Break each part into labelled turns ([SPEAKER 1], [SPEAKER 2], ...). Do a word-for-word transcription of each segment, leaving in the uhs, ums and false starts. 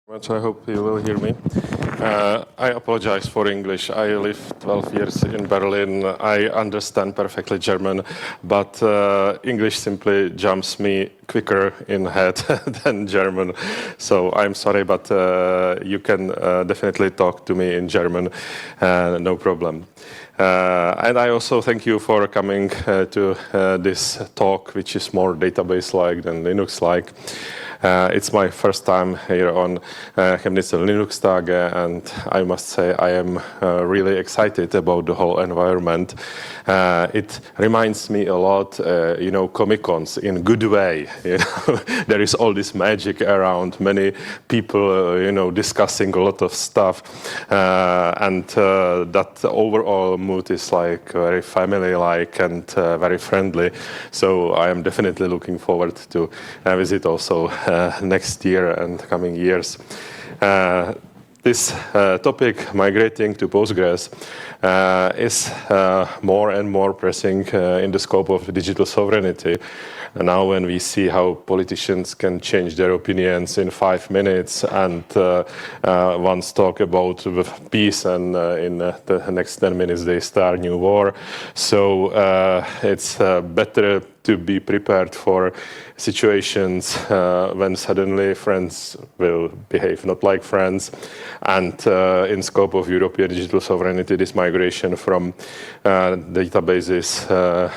[SPEAKER 1] Much. I hope you will hear me. Uh, I apologize for English. I live twelve years in Berlin. I understand perfectly German, but uh, English simply jumps me quicker in head than German. So I'm sorry, but uh, you can uh, definitely talk to me in German, uh, no problem. Uh, and I also thank you for coming uh, to uh, this talk, which is more database-like than Linux-like. Uh, it's my first time here on uh, Chemnitzer Linux Tage, and I must say I am uh, really excited about the whole environment. Uh, it reminds me a lot, uh, you know, Comic-Cons in a good way. You know? There is all this magic around, many people, uh, you know, discussing a lot of stuff, uh, and uh, that overall mood is like very family-like and uh, very friendly. So I am definitely looking forward to uh, visit also Uh, next year and coming years. Uh, this uh, topic, migrating to Postgres, uh, is uh, more and more pressing uh, in the scope of digital sovereignty. And now when we see how politicians can change their opinions in five minutes and uh, uh, once talk about peace and uh, in uh, the next ten minutes they start new war. So uh, it's uh, better to be prepared for situations uh, when suddenly friends will behave not like friends. And uh, in scope of European digital sovereignty, this migration from uh, databases, uh,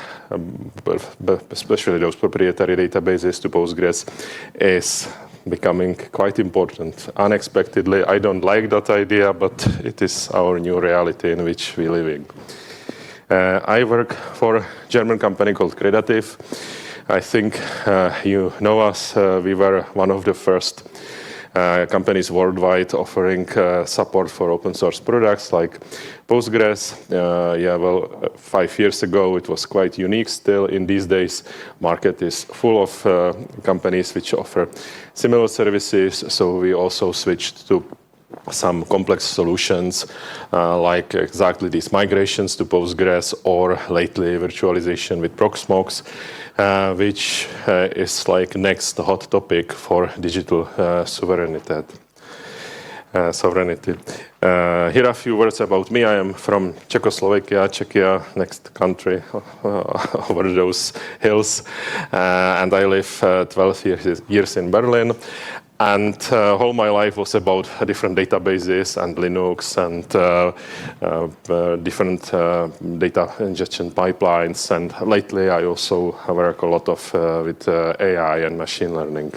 [SPEAKER 1] especially those proprietary databases to Postgres, is becoming quite important. Unexpectedly, I don't like that idea, but it is our new reality in which we live in. Uh, I work for a German company called Credative. I think uh, you know us. Uh, we were one of the first uh, companies worldwide offering uh, support for open source products like Postgres. Uh, yeah, well, uh, five years ago it was quite unique. Still, in these days, market is full of uh, companies which offer similar services. So we also switched to some complex solutions uh, like exactly these migrations to Postgres, or lately virtualization with Proxmox, uh, which uh, is like next hot topic for digital uh, sovereignty. Uh, sovereignty. Uh, here are a few words about me. I am from Czechoslovakia, Czechia, next country uh, over those hills, uh, and I live uh, twelve years, years in Berlin. And uh, all my life was about different databases and Linux and uh, uh, uh, different uh, data ingestion pipelines. And lately, I also work a lot of uh, with uh, A I and machine learning.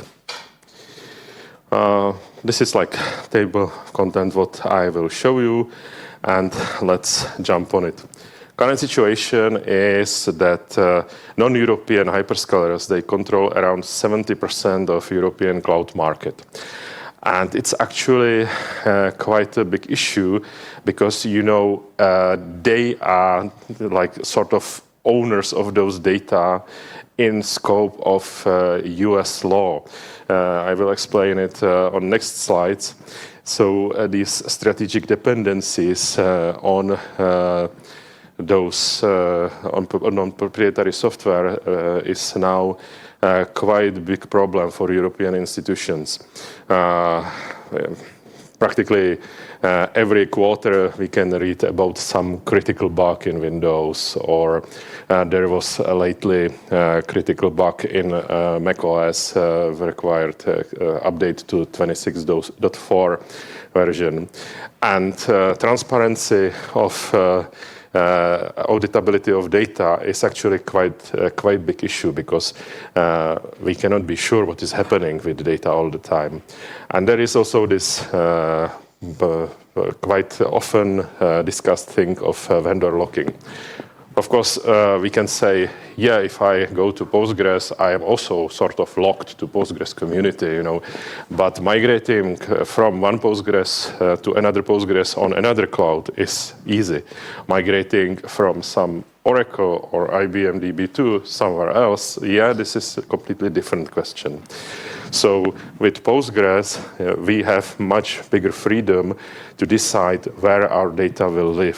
[SPEAKER 1] Uh, this is like table content what I will show you, and let's jump on it. Current situation is that uh, non-European hyperscalers, they control around seventy percent of European cloud market. And it's actually uh, quite a big issue because, you know, uh, they are like sort of owners of those data in scope of uh, U S law. Uh, I will explain it uh, on next slides. So uh, these strategic dependencies uh, on uh, those uh, on, on proprietary software uh, is now uh, quite a big problem for European institutions. Uh, practically uh, every quarter we can read about some critical bug in Windows, or uh, there was uh, lately a critical bug in uh, macOS uh, required uh, uh, update to twenty-six point four version. And uh, transparency of uh, Uh, auditability of data is actually quite uh, quite big issue because uh, we cannot be sure what is happening with the data all the time. And there is also this uh, b- b- quite often uh, discussed thing of uh, vendor locking. Of course, uh, we can say, yeah, if I go to Postgres, I am also sort of locked to Postgres community, you know. But migrating from one Postgres uh, to another Postgres on another cloud is easy. Migrating from some Oracle or I B M D B to somewhere else, yeah, this is a completely different question. So with Postgres, uh, we have much bigger freedom to decide where our data will live.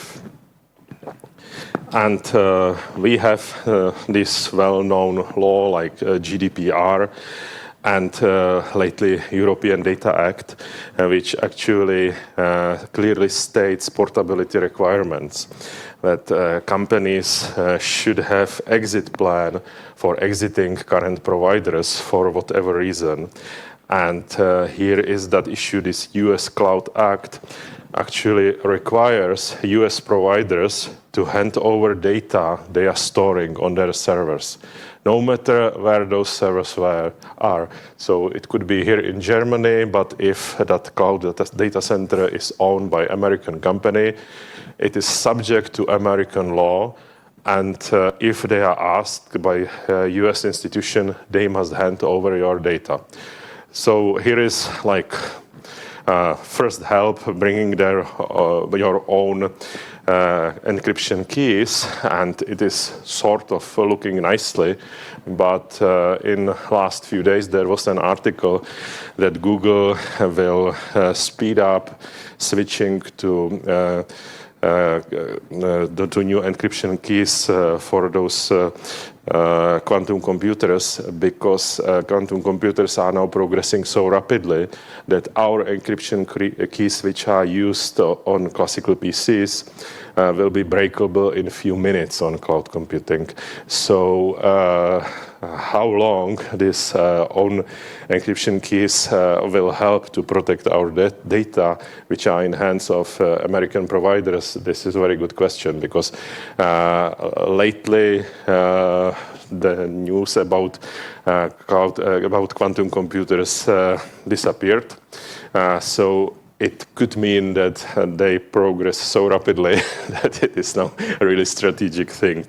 [SPEAKER 1] And uh, we have uh, this well-known law like uh, G D P R, and uh, lately European Data Act, uh, which actually uh, clearly states portability requirements, that uh, companies uh, should have exit plan for exiting current providers for whatever reason. And uh, here is that issue, this U S Cloud Act actually requires U S providers to hand over data they are storing on their servers, no matter where those servers were, are. So it could be here in Germany, but if that cloud data center is owned by American company, it is subject to American law. And uh, if they are asked by a U S institution, they must hand over your data. So here is like uh, first help bringing their uh, your own uh, encryption keys, and it is sort of looking nicely. But uh, in last few days there was an article that Google will uh, speed up switching to uh, Uh, uh, the two new encryption keys uh, for those uh, uh, quantum computers, because uh, quantum computers are now progressing so rapidly that our encryption keys, which are used on classical P Cs, uh, will be breakable in a few minutes on cloud computing. So uh, how long this uh, own encryption keys uh, will help to protect our data, which are in hands of uh, American providers? This is a very good question, because uh, lately uh, the news about uh, cloud, uh, about quantum computers uh, disappeared. Uh, so it could mean that uh, they progress so rapidly that it is now a really strategic thing.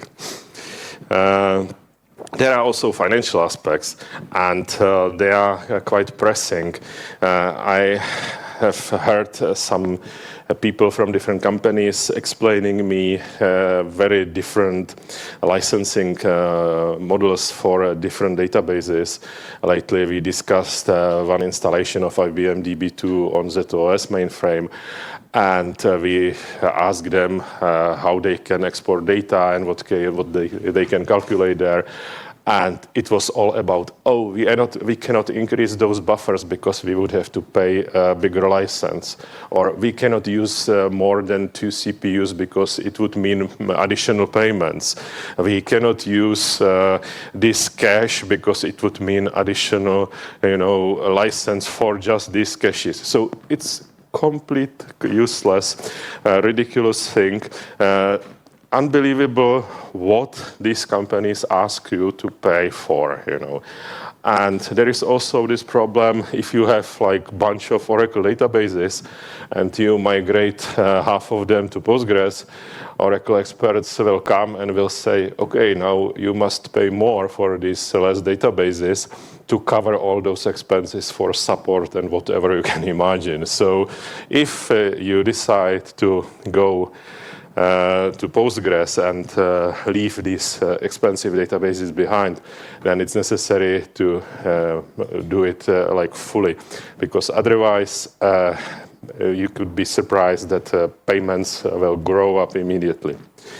[SPEAKER 1] Uh, There are also financial aspects, and uh, they are uh, quite pressing. Uh, I have heard uh, some uh, people from different companies explaining me uh, very different licensing uh, models for uh, different databases. Lately, we discussed uh, one installation of I B M D B two on Z O S mainframe. And uh, we asked them uh, how they can export data and what, can, what they, they can calculate there. And it was all about, oh, we, are not, we cannot increase those buffers because we would have to pay a bigger license. Or we cannot use uh, more than two C P Us because it would mean additional payments. We cannot use uh, this cache because it would mean additional, you know, license for just these caches. So it's complete, useless, uh, ridiculous thing. Uh, unbelievable what these companies ask you to pay for, you know. And there is also this problem if you have like a bunch of Oracle databases and you migrate uh, half of them to Postgres, Oracle experts will come and will say, okay, now you must pay more for these less databases to cover all those expenses for support and whatever you can imagine. So if uh, you decide to go Uh, to Postgres and uh, leave these uh, expensive databases behind, then it's necessary to uh, do it uh, like fully, because otherwise uh, you could be surprised that uh, payments will grow up immediately.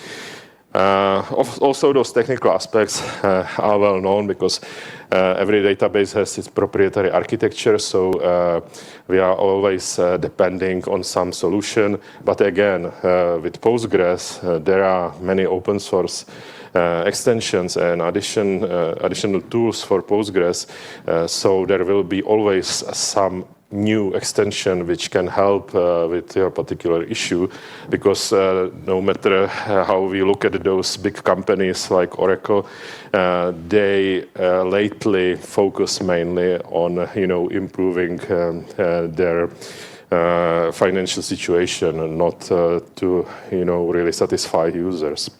[SPEAKER 1] Uh, also, those technical aspects uh, are well known because uh, every database has its proprietary architecture, so uh, we are always uh, depending on some solution. But again, uh, with Postgres, uh, there are many open source uh, extensions and addition, uh, additional tools for Postgres, uh, so there will be always some new extension which can help uh, with your particular issue, because uh, no matter how we look at those big companies like Oracle, uh, they uh, lately focus mainly on, you know, improving um, uh, their uh, financial situation and not uh, to, you know, really satisfy users.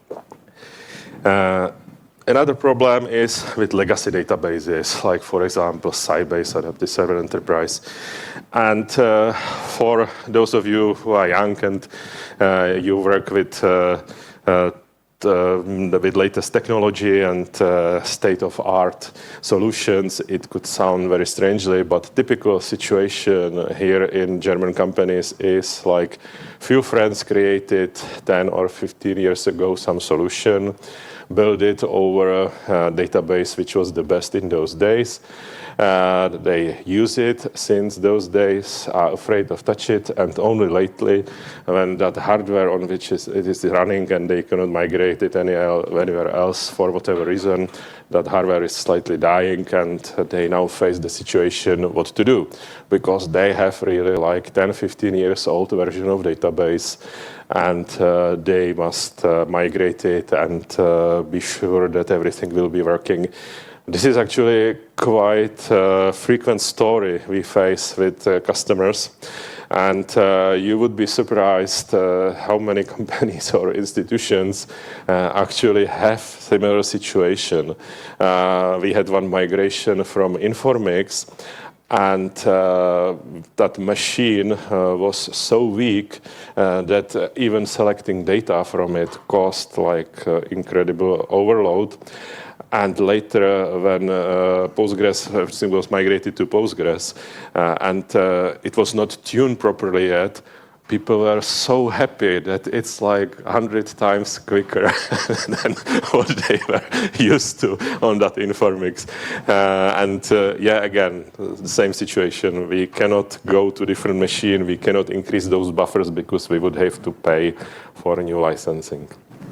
[SPEAKER 1] Uh, Another problem is with legacy databases, like, for example, Sybase, Adaptive Server Enterprise. And uh, for those of you who are young and uh, you work with, uh, uh, the, with latest technology and uh, state-of-art solutions, it could sound very strangely, but typical situation here in German companies is like few friends created ten or fifteen years ago some solution, build it over a, a database which was the best in those days. Uh, they use it since those days, are afraid of touch it, and only lately, when that hardware on which is, it is running and they cannot migrate it any el anywhere else for whatever reason, that hardware is slightly dying, and they now face the situation what to do, because they have really like ten, fifteen years old version of database, and uh, they must uh, migrate it and uh, be sure that everything will be working. This is actually quite a frequent story we face with uh, customers. And uh, you would be surprised uh, how many companies or institutions uh, actually have similar situation. Uh, we had one migration from Informix, and uh, that machine uh, was so weak uh, that uh, even selecting data from it caused like uh, incredible overload. And later, uh, when uh, Postgres, everything was migrated to Postgres, uh, and uh, it was not tuned properly yet, people were so happy that it's like a hundred times quicker than what they were used to on that Informix. Uh, and uh, yeah, again, the same situation. We cannot go to different machine. We cannot increase those buffers because we would have to pay for new licensing.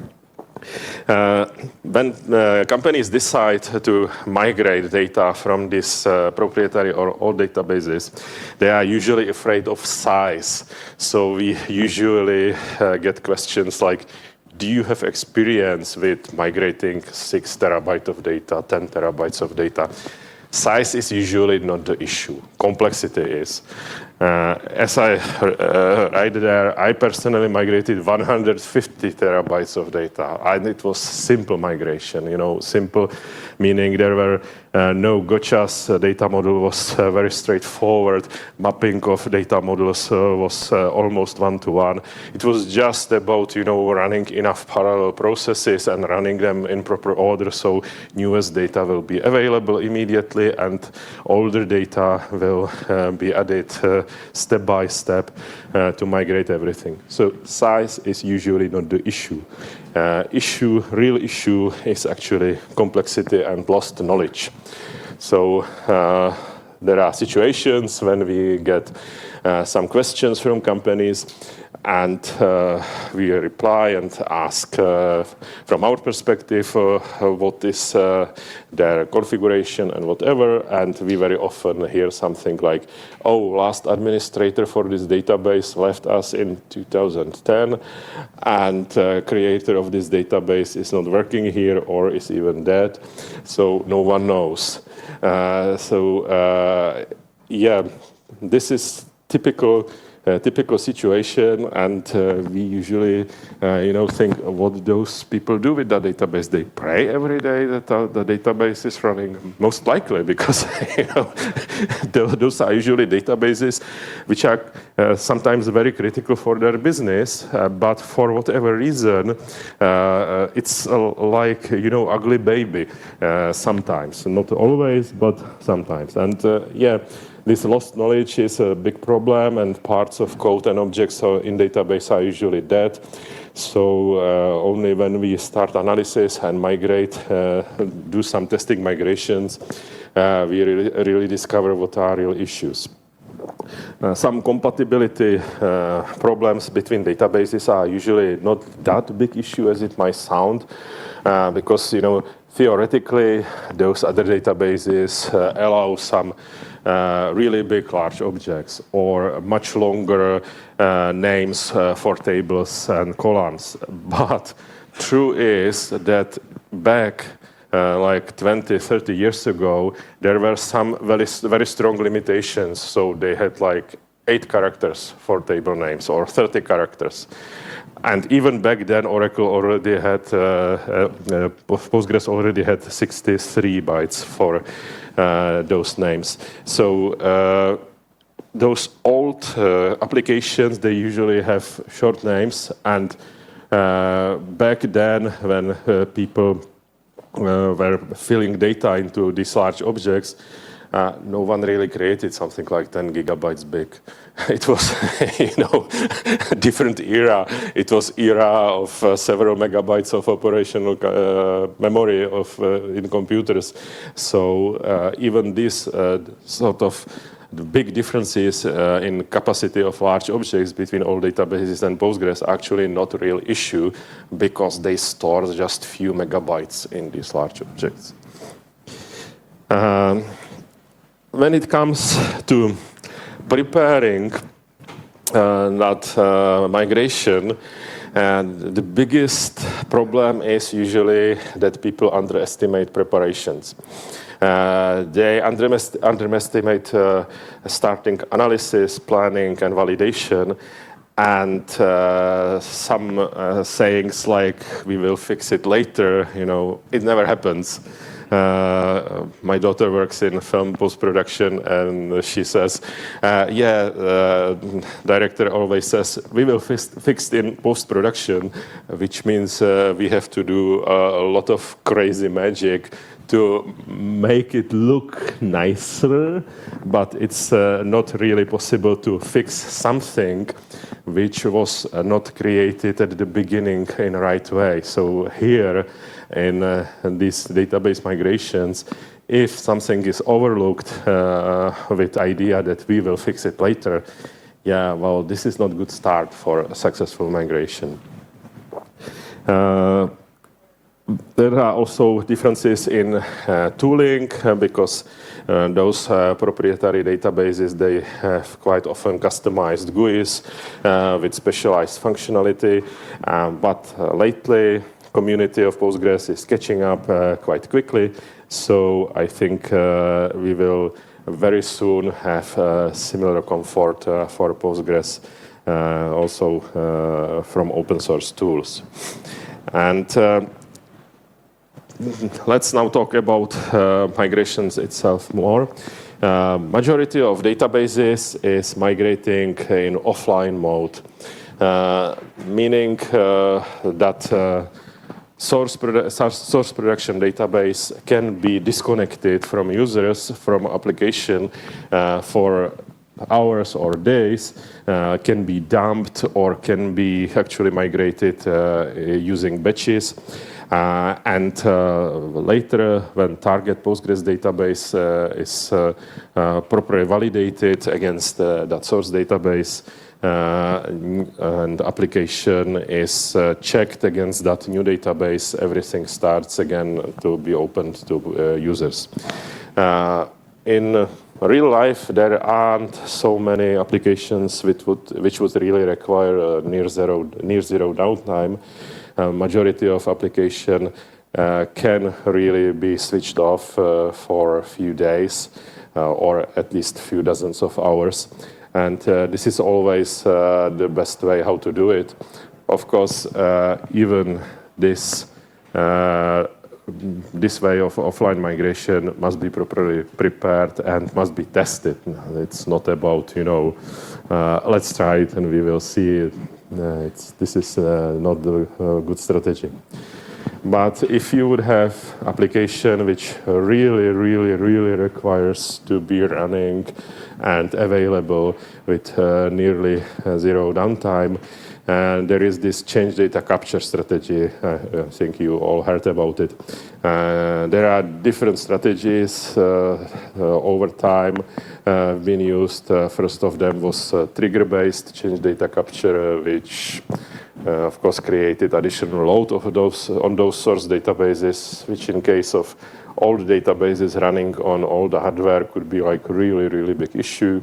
[SPEAKER 1] Uh, when uh, companies decide to migrate data from these uh, proprietary or old databases, they are usually afraid of size. So we usually uh, get questions like, do you have experience with migrating six terabytes of data, ten terabytes of data? Size is usually not the issue. Complexity is. Uh, as I uh, write there, I personally migrated one hundred fifty terabytes of data, and it was simple migration. You know, simple meaning there were uh, no gotchas. The data model was uh, very straightforward. Mapping of data models uh, was uh, almost one to one. It was just about you know running enough parallel processes and running them in proper order, so newest data will be available immediately, and older data will uh, be added. Uh, step by step uh, to migrate everything. So size is usually not the issue. Uh, issue, real issue is actually complexity and lost knowledge. So uh, there are situations when we get uh, some questions from companies, and uh, we reply and ask uh, from our perspective uh, what is uh, their configuration and whatever, and we very often hear something like, oh, last administrator for this database left us in two thousand ten, and uh, creator of this database is not working here or is even dead, so no one knows. Uh, so uh, yeah, this is typical Uh, typical situation, and uh, we usually, uh, you know, think what those people do with the database. They pray every day that uh, the database is running, most likely, because you know, those are usually databases which are uh, sometimes very critical for their business, uh, but for whatever reason, uh, it's uh, like, you know, ugly baby uh, sometimes. Not always, but sometimes. And uh, yeah, this lost knowledge is a big problem, and parts of code and objects in database are usually dead. So uh, only when we start analysis and migrate, uh, do some testing migrations, uh, we really, really discover what are real issues. Uh, some compatibility uh, problems between databases are usually not that big issue as it might sound, uh, because you know theoretically those other databases uh, allow some uh, really big large objects or much longer uh, names uh, for tables and columns. But true is that back Uh, like twenty, thirty years ago, there were some very, very strong limitations. So they had like eight characters for table names or thirty characters. And even back then, Oracle already had, uh, uh, uh, Postgres already had sixty-three bytes for uh, those names. So uh, those old uh, applications, they usually have short names. And uh, back then, when uh, people Uh, were filling data into these large objects, uh, no one really created something like ten gigabytes big. It was, you know, a different era. It was era of uh, several megabytes of operational uh, memory of uh, in computers. So uh, even this uh, sort of the big differences uh, in capacity of large objects between all databases and Postgres are actually not a real issue because they store just few megabytes in these large objects. Um, when it comes to preparing uh, that uh, migration, and the biggest problem is usually that people underestimate preparations. Uh, they underestimate uh, starting analysis, planning, and validation, and uh, some uh, sayings like, we will fix it later, you know, it never happens. Uh, my daughter works in film post-production, and she says, uh, yeah, uh, director always says, we will fix, fix in post-production, which means uh, we have to do uh, a lot of crazy magic to make it look nicer, but it's uh, not really possible to fix something which was uh, not created at the beginning in the right way. So here, in, uh, in these database migrations, if something is overlooked uh, with the idea that we will fix it later, yeah, well, this is not a good start for a successful migration. Uh, There are also differences in uh, tooling uh, because uh, those uh, proprietary databases, they have quite often customized G U Is uh, with specialized functionality. Um, but uh, lately, community of Postgres is catching up uh, quite quickly. So I think uh, we will very soon have uh, similar comfort uh, for Postgres uh, also uh, from open source tools. And uh, let's now talk about uh, migrations itself more. Uh, majority of databases is migrating in offline mode, uh, meaning uh, that uh, source, produ source production database can be disconnected from users, from application uh, for hours or days, uh, can be dumped or can be actually migrated uh, using batches. Uh, and uh, later, when target Postgres database uh, is uh, uh, properly validated against uh, that source database, uh, and application is uh, checked against that new database, everything starts again to be opened to uh, users. Uh, in real life, there aren't so many applications which would, which would really require uh, near zero, near zero downtime. Uh, majority of application uh, can really be switched off uh, for a few days uh, or at least a few dozens of hours. And uh, this is always uh, the best way how to do it. Of course, uh, even this, uh, this way of offline migration must be properly prepared and must be tested. It's not about, you know, uh, let's try it and we will see it. Uh, it's, this is uh, not the uh, good strategy. But if you would have application which really, really, really requires to be running and available with uh, nearly uh, zero downtime, and there is this change data capture strategy. Uh, I think you all heard about it. Uh, there are different strategies uh, uh, over time uh, being used. Uh, first of them was uh, trigger-based change data capture, uh, which uh, of course created additional load of those on those source databases, which in case of old databases running on all the hardware could be like a really, really big issue.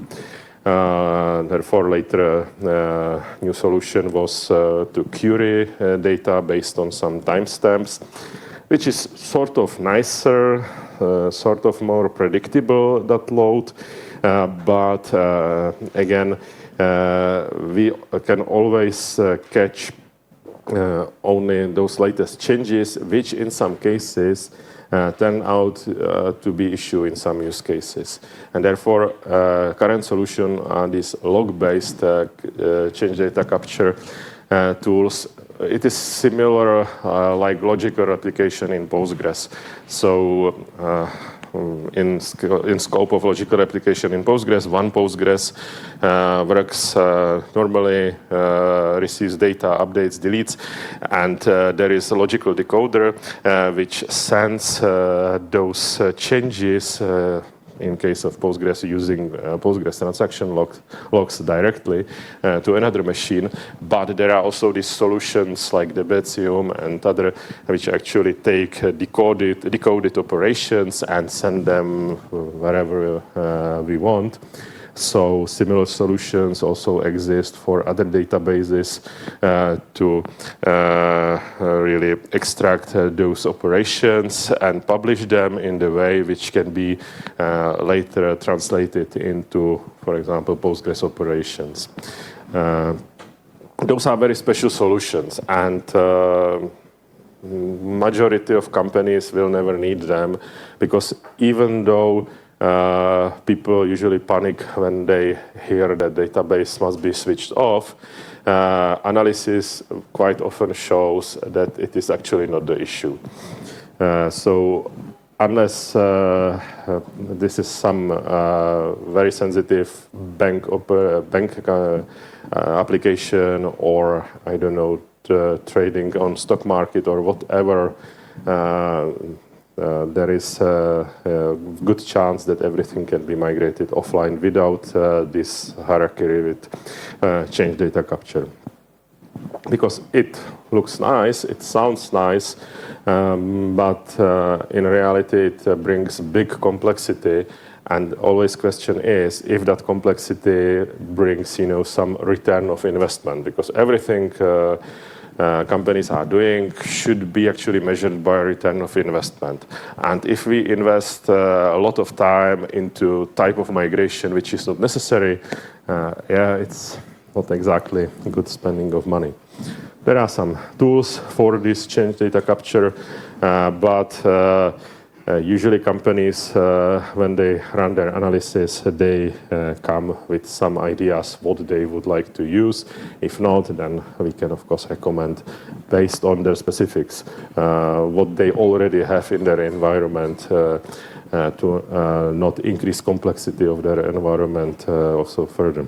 [SPEAKER 1] Uh, therefore, later, uh, new solution was uh, to query uh, data based on some timestamps, which is sort of nicer, uh, sort of more predictable, that load. Uh, but uh, again, uh, we can always uh, catch uh, only those latest changes, which in some cases Uh, turn out uh, to be issue in some use cases. And therefore, uh, current solution are these log-based uh, uh, change data capture uh, tools. It is similar uh, like logical replication in Postgres. So uh, in, in scope of logical replication in Postgres. One Postgres uh, works uh, normally, uh, receives data, updates, deletes, and uh, there is a logical decoder uh, which sends uh, those uh, changes uh, in case of Postgres using uh, Postgres transaction logs, logs directly uh, to another machine. But there are also these solutions like Debezium and other which actually take uh, decoded, decoded operations and send them wherever uh, we want. So similar solutions also exist for other databases uh, to uh, really extract uh, those operations and publish them in the way which can be uh, later translated into, for example, Postgres operations. Uh, those are very special solutions, and uh, majority of companies will never need them, because even though Uh, people usually panic when they hear that database must be switched off, uh, analysis quite often shows that it is actually not the issue. Uh, so unless uh, this is some uh, very sensitive bank, bank uh, uh, application, or I don't know, trading on stock market or whatever, uh, Uh, there is uh, a good chance that everything can be migrated offline without uh, this hierarchy with uh, change data capture. Because it looks nice, it sounds nice, um, but uh, in reality it uh, brings big complexity. And always question is if that complexity brings, you know, some return of investment, because everything uh, Uh, companies are doing should be actually measured by return of investment. And if we invest uh, a lot of time into type of migration which is not necessary, uh, yeah, it's not exactly good spending of money. There are some tools for this change data capture, uh, but uh, Uh, usually companies, uh, when they run their analysis, they uh, come with some ideas what they would like to use. If not, then we can, of course, recommend, based on their specifics, uh, what they already have in their environment uh, uh, to uh, not increase complexity of their environment uh, also further.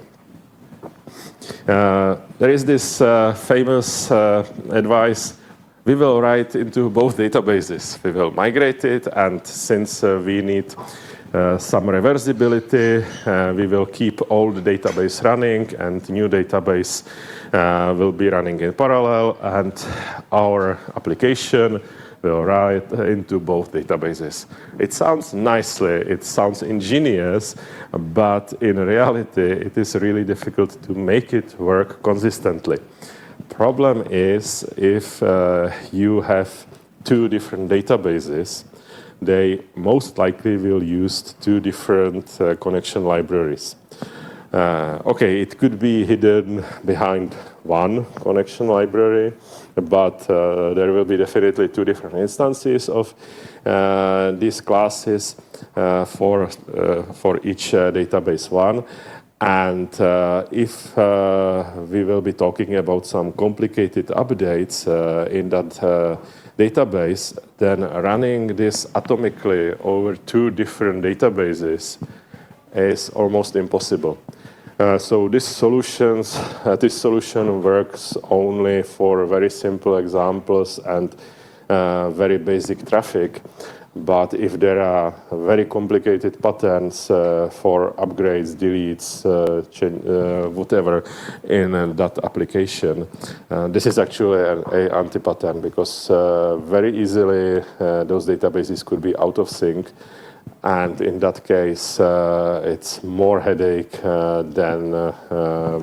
[SPEAKER 1] Uh, there is this uh, famous uh, advice: we will write into both databases. We will migrate it, and since uh, we need uh, some reversibility, uh, we will keep old database running, and new database uh, will be running in parallel, and our application will write into both databases. It sounds nicely, it sounds ingenious, but in reality, it is really difficult to make it work consistently. Problem is, if uh, you have two different databases, they most likely will use two different uh, connection libraries. Uh, okay, it could be hidden behind one connection library, but uh, there will be definitely two different instances of uh, these classes uh, for, uh, for each uh, database one. And uh, if uh, we will be talking about some complicated updates uh, in that uh, database, then running this atomically over two different databases is almost impossible. Uh, so this solutions, uh, this solution works only for very simple examples and uh, very basic traffic. But if there are very complicated patterns uh, for upgrades, deletes, uh, change, uh, whatever in uh, that application, uh, this is actually an a anti-pattern, because uh, very easily uh, those databases could be out of sync. And in that case, uh, it's more headache uh, than uh, um,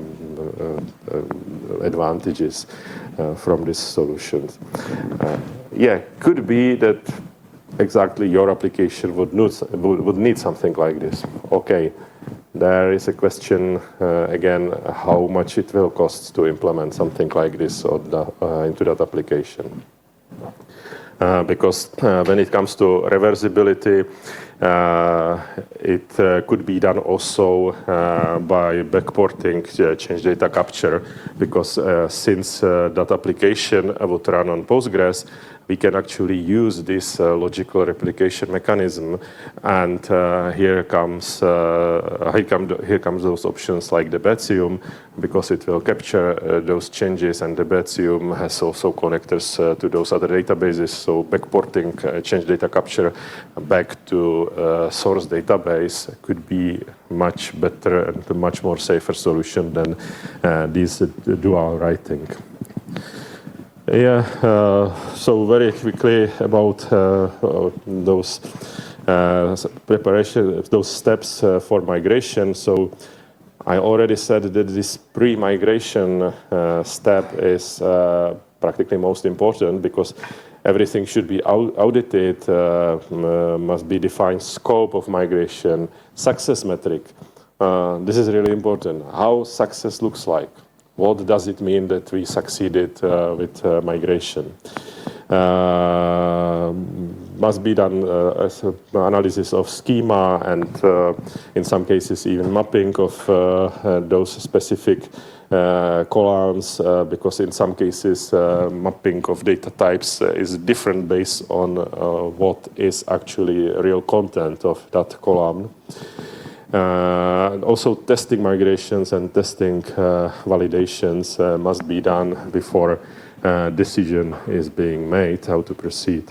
[SPEAKER 1] uh, advantages uh, from this solution. Uh, yeah, could be that exactly your application would need, would need something like this. Okay, there is a question uh, again, how much it will cost to implement something like this or the, uh, into that application. Uh, because uh, when it comes to reversibility, uh, it uh, could be done also uh, by backporting uh, change data capture, because uh, since uh, that application would run on Postgres, we can actually use this uh, logical replication mechanism. And uh, here comes uh, here, come the, here comes those options like Debezium, because it will capture uh, those changes, and Debezium has also connectors uh, to those other databases. So backporting uh, change data capture back to uh, source database could be much better and a much more safer solution than uh, this uh, dual writing. Yeah, uh, so very quickly about uh, uh, those uh, preparation, those steps uh, for migration. So I already said that this pre-migration uh, step is uh, practically most important, because everything should be au audited, uh, uh, must be defined scope of migration, success metric. Uh, this is really important. How success looks like. What does it mean that we succeeded uh, with uh, migration? Uh, must be done uh, as an analysis of schema, and uh, in some cases even mapping of uh, uh, those specific uh, columns, uh, because in some cases uh, mapping of data types uh, is different based on uh, what is actually real content of that column. Uh, also, testing migrations and testing uh, validations uh, must be done before uh, decision is being made how to proceed.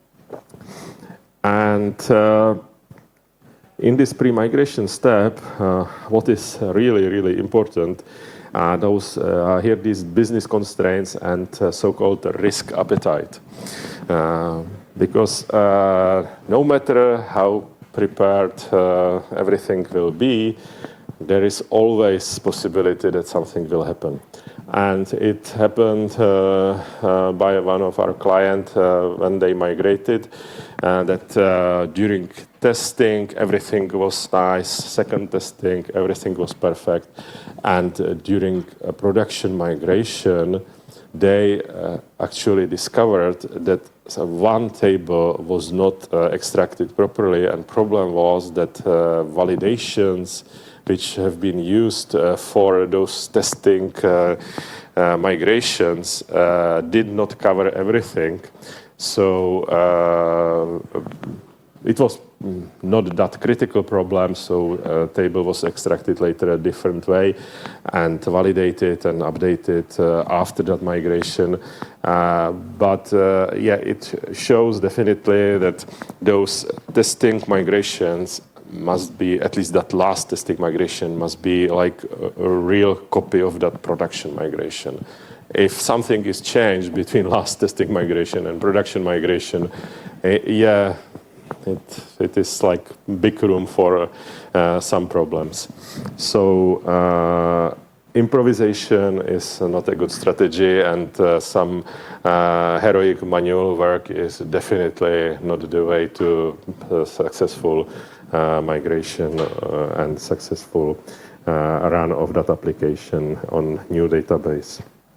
[SPEAKER 1] And uh, in this pre-migration step, uh, what is really, really important, uh, those uh, here these business constraints and uh, so-called risk appetite, uh, because uh, no matter how prepared uh, everything will be, there is always possibility that something will happen. And it happened uh, uh, by one of our clients uh, when they migrated, uh, that uh, during testing everything was nice, second testing everything was perfect, and uh, during uh, production migration they uh, actually discovered that so one table was not uh, extracted properly, and problem was that uh, validations which have been used uh, for those testing uh, uh, migrations uh, did not cover everything. So uh, it was not that critical problem, so uh, table was extracted later a different way and validated and updated uh, after that migration. Uh, but uh, yeah, it shows definitely that those testing migrations must be, at least that last testing migration must be like a, a real copy of that production migration. If something is changed between last testing migration and production migration, uh, yeah, It, it is like big room for uh, some problems. So uh, improvisation is not a good strategy, and uh, some uh, heroic manual work is definitely not the way to uh, successful uh, migration uh, and successful uh, run of that application on new database.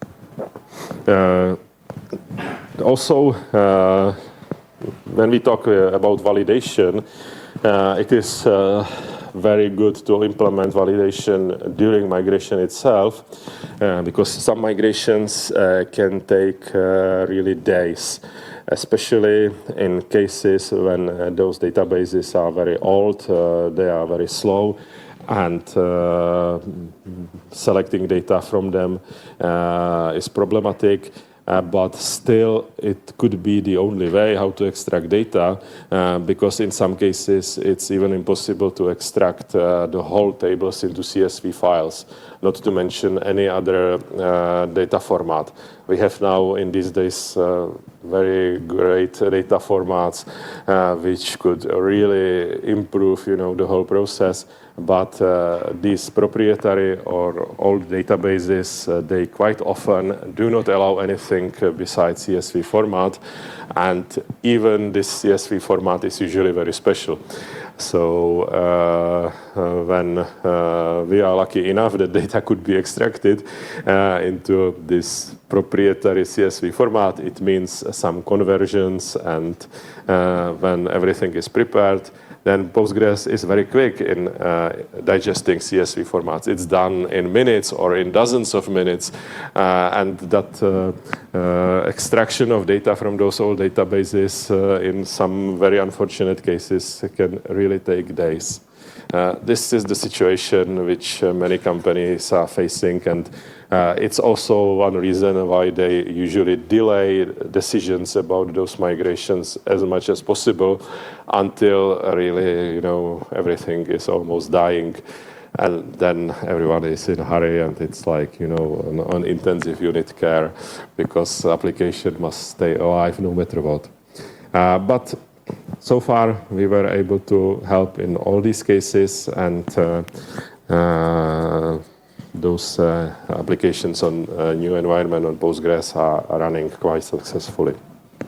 [SPEAKER 1] Uh, also, uh, when we talk uh, about validation, uh, it is uh, very good to implement validation during migration itself, uh, because some migrations uh, can take uh, really days, especially in cases when uh, those databases are very old, uh, they are very slow, and uh, selecting data from them uh, is problematic. Uh, but still, it could be the only way how to extract data, uh, because in some cases it's even impossible to extract uh, the whole tables into C S V files, not to mention any other uh, data format. We have now in these days uh, very great data formats uh, which could really improve, you know, the whole process. But uh, these proprietary or old databases, uh, they quite often do not allow anything besides C S V format, and even this C S V format is usually very special. So uh, uh, when uh, we are lucky enough that data could be extracted uh, into this proprietary C S V format, it means some conversions, and uh, when everything is prepared, then Postgres is very quick in uh, digesting C S V formats. It's done in minutes or in dozens of minutes, uh, and that uh, uh, extraction of data from those old databases uh, in some very unfortunate cases can really take days. Uh, this is the situation which uh, many companies are facing, and uh, it's also one reason why they usually delay decisions about those migrations as much as possible until really, you know, everything is almost dying, and then everyone is in a hurry, and it's like, you know, on, on intensive unit care because the application must stay alive no matter what. Uh, but so far, we were able to help in all these cases, and uh, uh, those uh, applications on a new environment on Postgres are, are running quite successfully.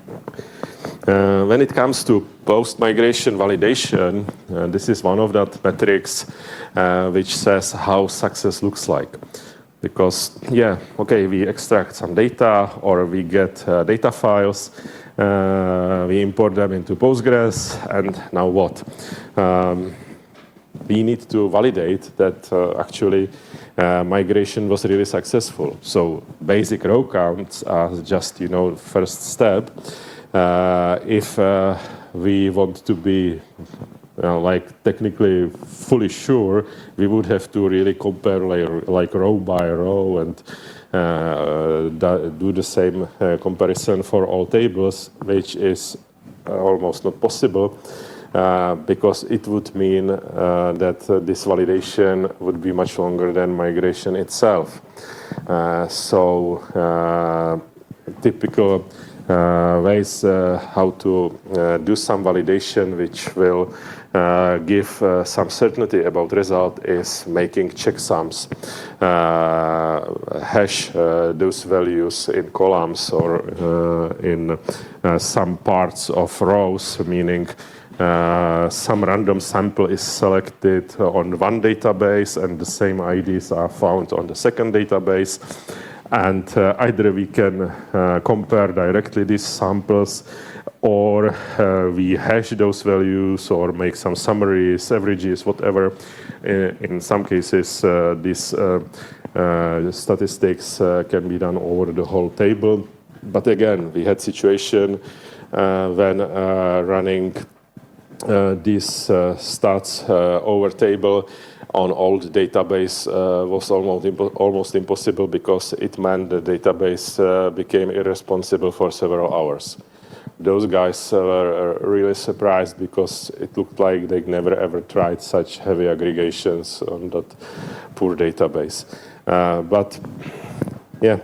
[SPEAKER 1] Uh, when it comes to post-migration validation, uh, this is one of that metrics uh, which says how success looks like. Because, yeah, okay, we extract some data or we get uh, data files, uh, we import them into Postgres, and now what? Um, we need to validate that uh, actually uh, migration was really successful. So basic row counts are just, you know, first step. Uh, if uh, we want to be Uh, like technically fully sure, we would have to really compare like, like row by row and uh, do the same uh, comparison for all tables, which is uh, almost not possible uh, because it would mean uh, that uh, this validation would be much longer than migration itself. Uh, so uh, typical uh, ways uh, how to uh, do some validation which will Uh, give uh, some certainty about result is making checksums, uh, hash uh, those values in columns or uh, in uh, some parts of rows, meaning uh, some random sample is selected on one database and the same I Ds are found on the second database. And uh, either we can uh, compare directly these samples, or uh, we hash those values or make some summaries, averages, whatever. In, in some cases, uh, these uh, uh, statistics uh, can be done over the whole table. But again, we had situation uh, when uh, running uh, these uh, stats uh, over table on old database uh, was almost, impo almost impossible because it meant the database uh, became irresponsible for several hours. Those guys uh, were really surprised because it looked like they never ever tried such heavy aggregations on that poor database. Uh, but yeah,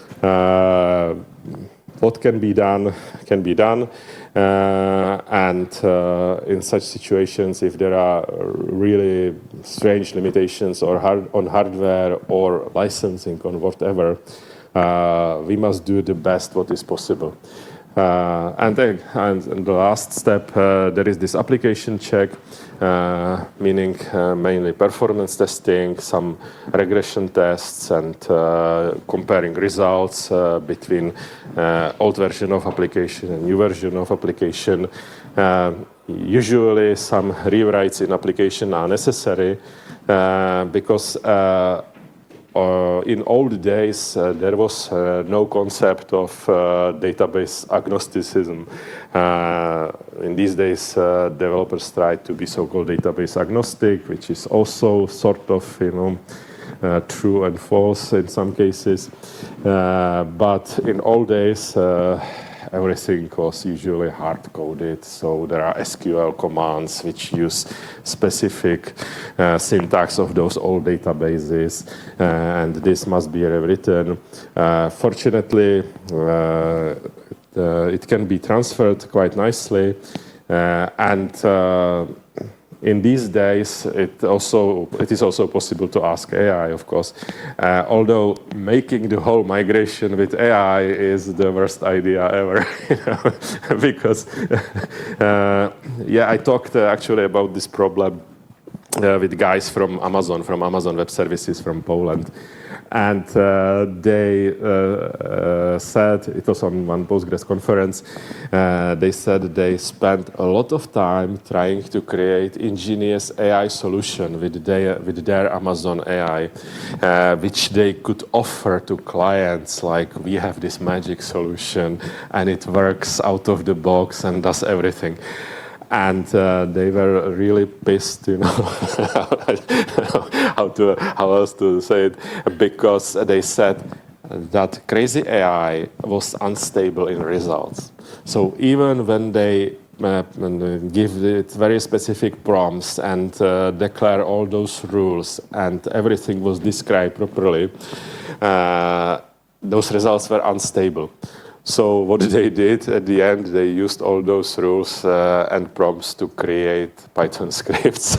[SPEAKER 1] uh, what can be done can be done. Uh, and uh, in such situations, if there are really strange limitations or hard on hardware or licensing on whatever, uh, we must do the best what is possible. Uh, and, then, and, and the last step, uh, there is this application check, uh, meaning uh, mainly performance testing, some regression tests, and uh, comparing results uh, between uh, old version of application and new version of application. Uh, usually some rewrites in application are necessary uh, because uh, Uh, in old days, uh, there was uh, no concept of uh, database agnosticism. Uh, in these days, uh, developers try to be so-called database agnostic, which is also sort of, you know, uh, true and false in some cases. Uh, but in old days, uh, everything was usually hard-coded, so there are S Q L commands which use specific uh, syntax of those old databases, uh, and this must be rewritten. Uh, fortunately, uh, uh, it can be transferred quite nicely, uh, and uh, in these days, it also it is also possible to ask A I, of course. Uh, although making the whole migration with A I is the worst idea ever, you know, because uh, yeah, I talked uh, actually about this problem uh, with guys from Amazon, from Amazon Web Services from Poland. And uh, they uh, uh, said, it was on one Postgres conference, uh, they said they spent a lot of time trying to create ingenious A I solution with their, with their Amazon A I, uh, which they could offer to clients, like, we have this magic solution and it works out of the box and does everything. And uh, they were really pissed, you know, how to how else to say it, because they said that crazy A I was unstable in results. So even when they uh, give it very specific prompts and uh, declare all those rules and everything was described properly, uh, those results were unstable. So what they did at the end, they used all those rules uh, and prompts to create Python scripts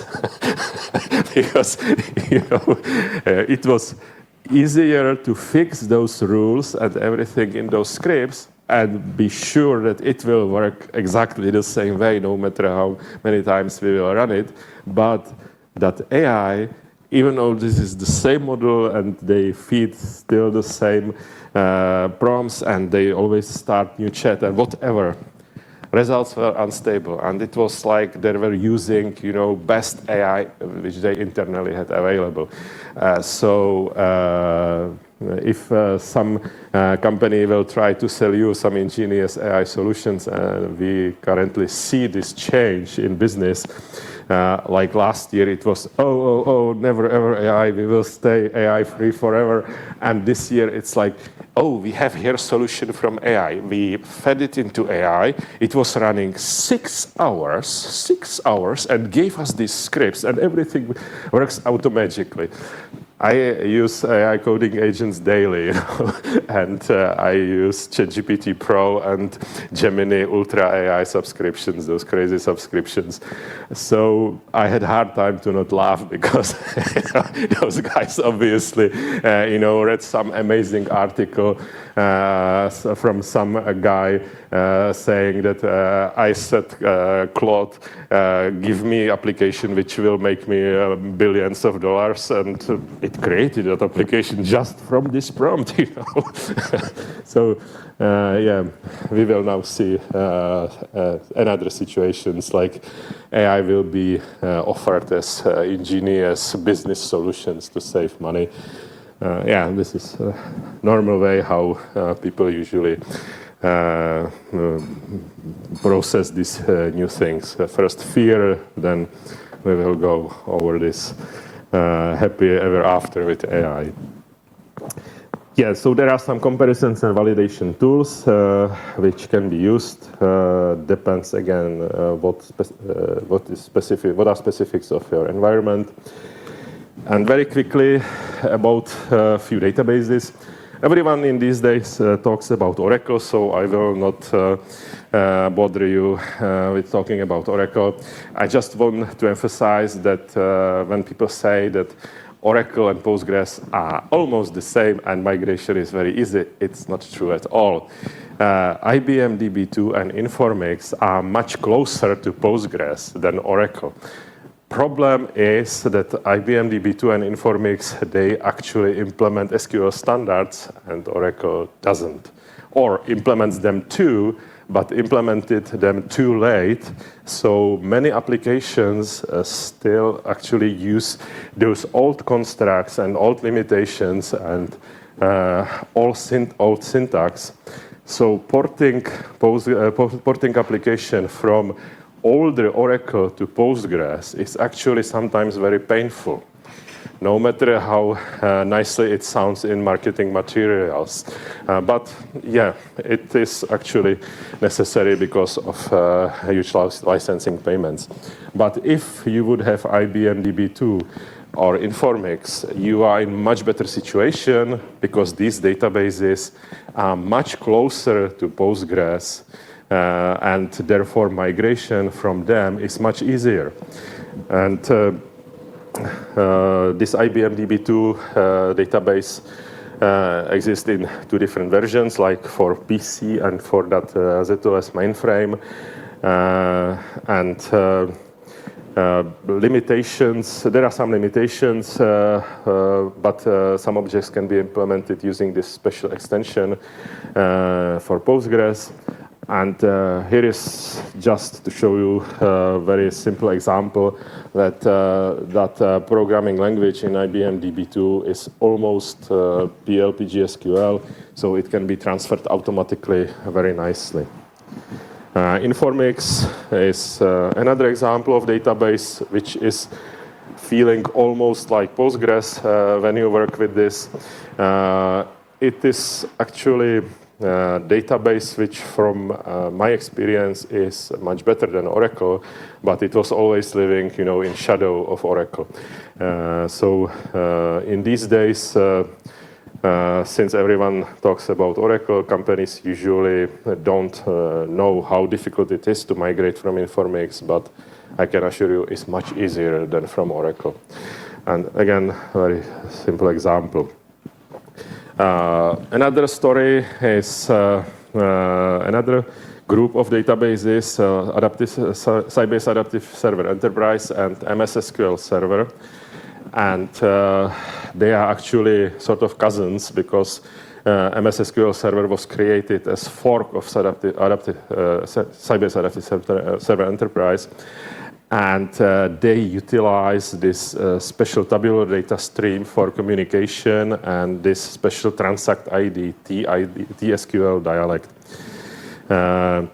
[SPEAKER 1] because, you know, uh, it was easier to fix those rules and everything in those scripts and be sure that it will work exactly the same way, no matter how many times we will run it. But that A I, even though this is the same model and they feed still the same uh, prompts and they always start new chat and whatever, results were unstable. And it was like they were using, you know, best A I which they internally had available. Uh, so uh, if uh, some uh, company will try to sell you some ingenious A I solutions, uh, we currently see this change in business. Uh, like last year, it was, oh, oh, oh, never ever A I, we will stay A I free forever. And this year, it's like, oh, we have here a solution from A I. We fed it into A I. It was running six hours, six hours, and gave us these scripts, and everything works automatically. I use A I coding agents daily, you know, and uh, I use ChatGPT Pro and Gemini Ultra A I subscriptions, those crazy subscriptions. So I had a hard time to not laugh because those guys obviously, uh, you know, read some amazing article uh, from some uh, guy uh, saying that uh, I said, uh, Claude, uh, give me application which will make me uh, billions of dollars, and uh, it created that application just from this prompt, you know. So, uh, yeah, we will now see uh, uh, another situations like A I will be uh, offered as uh, ingenious business solutions to save money. Uh, yeah, this is a normal way how uh, people usually uh, uh, process these uh, new things. Uh, first fear, then we will go over this uh, happy ever after with A I. Yeah, so there are some comparisons and validation tools uh, which can be used. Uh, depends again uh, what uh, what is specific, what are specifics of your environment. And very quickly about a few databases. Everyone in these days uh, talks about Oracle, so I will not uh, uh, bother you uh, with talking about Oracle. I just want to emphasize that uh, when people say that Oracle and Postgres are almost the same and migration is very easy, it's not true at all. Uh, I B M D B two and Informix are much closer to Postgres than Oracle. Problem is that I B M D B two and Informix, they actually implement S Q L standards and Oracle doesn't. Or implements them too, but implemented them too late. So many applications uh, still actually use those old constructs and old limitations and uh, old, synt old syntax. So porting, post uh, porting application from older Oracle to Postgres is actually sometimes very painful, no matter how uh, nicely it sounds in marketing materials. Uh, but yeah, it is actually necessary because of uh, huge licensing payments. But if you would have I B M D B two or Informix, you are in much better situation because these databases are much closer to Postgres. Uh, and therefore migration from them is much easier. And uh, uh, this I B M D B two uh, database uh, exists in two different versions, like for P C and for that uh, Z O S mainframe. Uh, and uh, uh, limitations. There are some limitations, uh, uh, but uh, some objects can be implemented using this special extension uh, for Postgres. And uh, here is just to show you a very simple example that uh, that uh, programming language in I B M D B two is almost uh, P L P G S Q L, so it can be transferred automatically very nicely. Uh, Informix is uh, another example of database which is feeling almost like Postgres uh, when you work with this. Uh, it is actually Uh, database which from uh, my experience is much better than Oracle, but it was always living, you know, in shadow of Oracle. Uh, so uh, in these days, uh, uh, since everyone talks about Oracle, companies usually don't uh, know how difficult it is to migrate from Informix, but I can assure you it's much easier than from Oracle. And again, very simple example. Uh, another story is uh, uh, another group of databases, uh, adaptive, uh, Sybase Adaptive Server Enterprise and M S S Q L Server. And uh, they are actually sort of cousins because uh, M S S Q L Server was created as fork of Adaptive, adaptive, uh, Sybase Adaptive Server Enterprise. And uh, they utilize this uh, special tabular data stream for communication and this special transact I D, T S Q L dialect. Uh,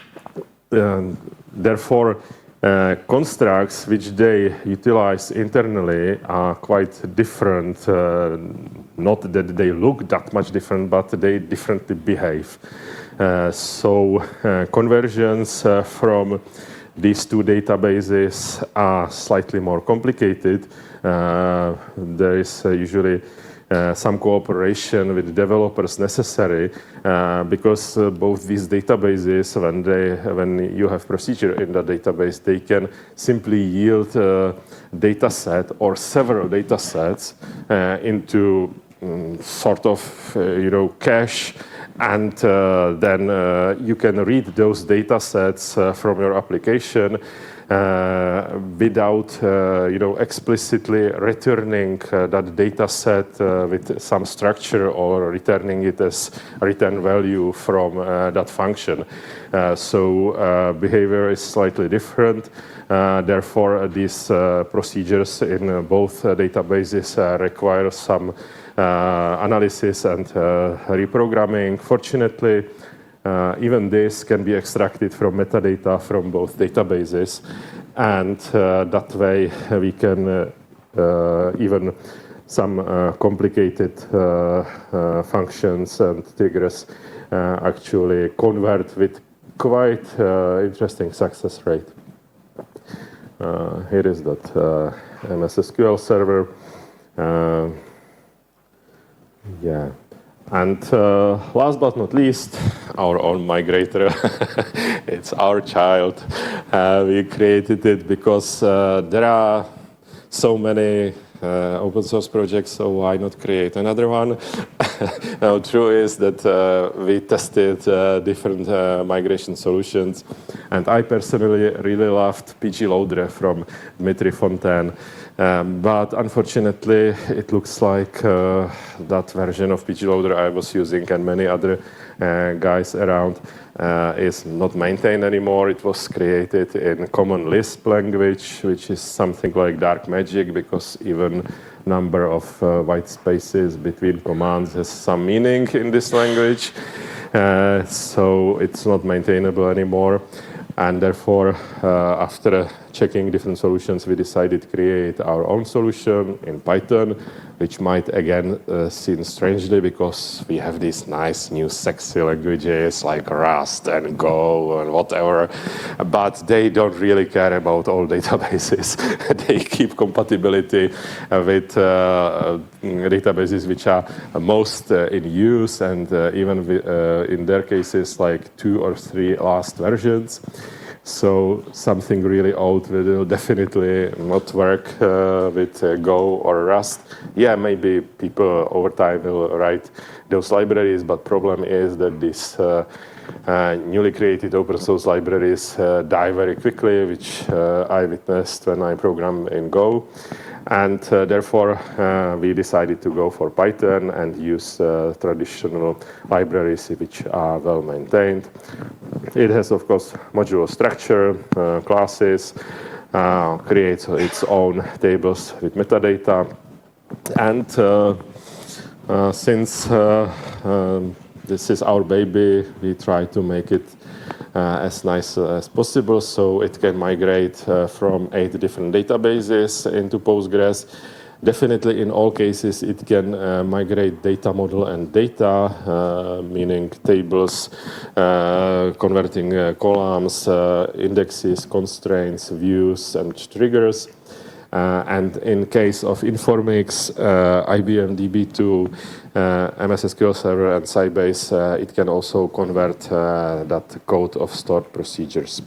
[SPEAKER 1] therefore, uh, constructs which they utilize internally are quite different. Uh, not that they look that much different, but they differently behave. Uh, so uh, conversions uh, from these two databases are slightly more complicated. Uh, there is uh, usually uh, some cooperation with developers necessary uh, because uh, both these databases, when they, when you have procedure in the database, they can simply yield a data set or several data sets uh, into um, sort of, uh, you know, cache. And uh, then uh, you can read those data sets uh, from your application uh, without, uh, you know, explicitly returning uh, that data set uh, with some structure or returning it as return value from uh, that function. Uh, so uh, behavior is slightly different. Uh, therefore, uh, these uh, procedures in uh, both uh, databases uh, require some Uh, analysis and uh, reprogramming. Fortunately, uh, even this can be extracted from metadata from both databases, and uh, that way we can uh, uh, even some uh, complicated uh, uh, functions and triggers uh, actually convert with quite uh, interesting success rate. Uh, here is that uh, M S S Q L server. Uh, Yeah, and uh, last but not least, our own migrator. It's our child. Uh, we created it because uh, there are so many uh, open source projects, so why not create another one? Now, true is that uh, we tested uh, different uh, migration solutions, and I personally really loved pgloader from Dmitry Fontaine. Um, but unfortunately, it looks like uh, that version of pgloader I was using and many other uh, guys around uh, is not maintained anymore. It was created in common Lisp language, which is something like dark magic because even number of uh, white spaces between commands has some meaning in this language. Uh, so it's not maintainable anymore. And therefore, uh, after checking different solutions, we decided to create our own solution in Python, which might again uh, seem strangely because we have these nice new sexy languages like Rust and Go and whatever, but they don't really care about all databases. They keep compatibility with uh, databases which are most uh, in use, and uh, even uh, in their cases like two or three last versions. So something really old will definitely not work uh, with uh, Go or Rust. Yeah, maybe people over time will write those libraries, but problem is that these uh, uh, newly created open source libraries uh, die very quickly, which uh, I witnessed when I program in Go. And uh, therefore, uh, we decided to go for Python and use uh, traditional libraries which are well maintained. It has, of course, modular structure, uh, classes, uh, creates its own tables with metadata. And uh, uh, since uh, um, this is our baby, we try to make it Uh, as nice uh, as possible, so it can migrate uh, from eight different databases into Postgres. Definitely in all cases it can uh, migrate data model and data, uh, meaning tables, uh, converting uh, columns, uh, indexes, constraints, views, and triggers. Uh, and in case of Informix, uh, I B M D B two, uh, M S S Q L Server, and Sybase, uh, it can also convert uh, that code of stored procedures.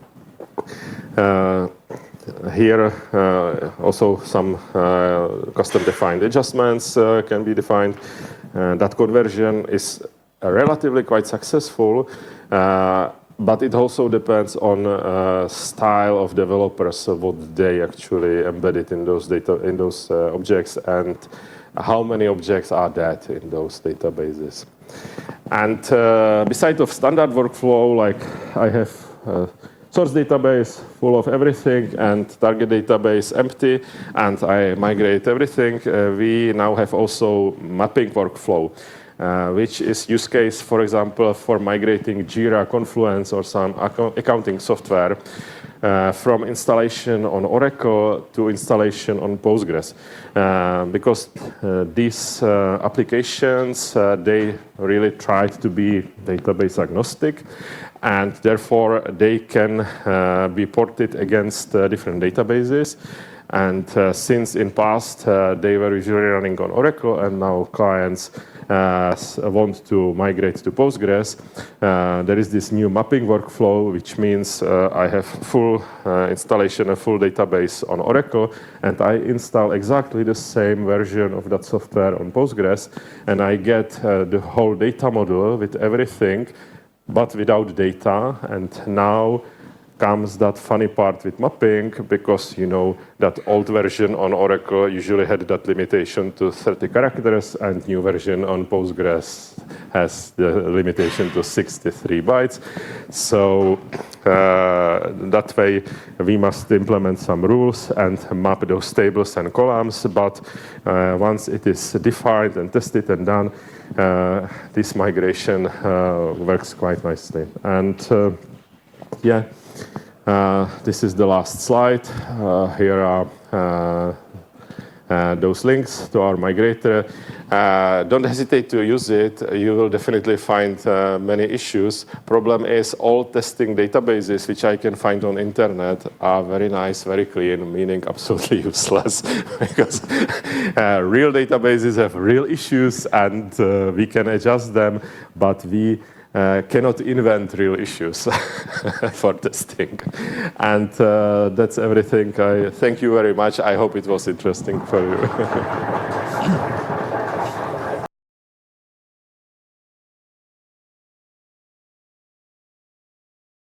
[SPEAKER 1] Uh, here, uh, also some uh, custom-defined adjustments uh, can be defined. Uh, that conversion is relatively quite successful. Uh, But it also depends on uh, style of developers, uh, what they actually embedded in those data, in those uh, objects, and how many objects are that in those databases. And uh, besides of standard workflow, like I have a source database full of everything and target database empty, and I migrate everything, uh, we now have also mapping workflow. Uh, which is use case, for example, for migrating Jira, Confluence, or some ac accounting software uh, from installation on Oracle to installation on Postgres. Uh, because uh, these uh, applications, uh, they really tried to be database agnostic, and therefore they can uh, be ported against uh, different databases. And uh, since in past uh, they were usually running on Oracle, and now clients uh, want to migrate to Postgres, uh, there is this new mapping workflow, which means uh, I have full uh, installation, a full database on Oracle, and I install exactly the same version of that software on Postgres, and I get uh, the whole data model with everything, but without data. And now comes that funny part with mapping, because you know that old version on Oracle usually had that limitation to thirty characters, and new version on Postgres has the limitation to sixty-three bytes. So uh, that way we must implement some rules and map those tables and columns, but uh, once it is defined and tested and done, uh, this migration uh, works quite nicely. And uh, yeah, Uh, this is the last slide. Uh, here are uh, uh, those links to our migrator. Uh, don't hesitate to use it. You will definitely find uh, many issues. Problem is all testing databases which I can find on internet are very nice, very clean, meaning absolutely useless. Because uh, real databases have real issues, and uh, we can adjust them, but we Uh, cannot invent real issues for testing. And uh, that's everything. I thank you very much. I hope it was interesting for you.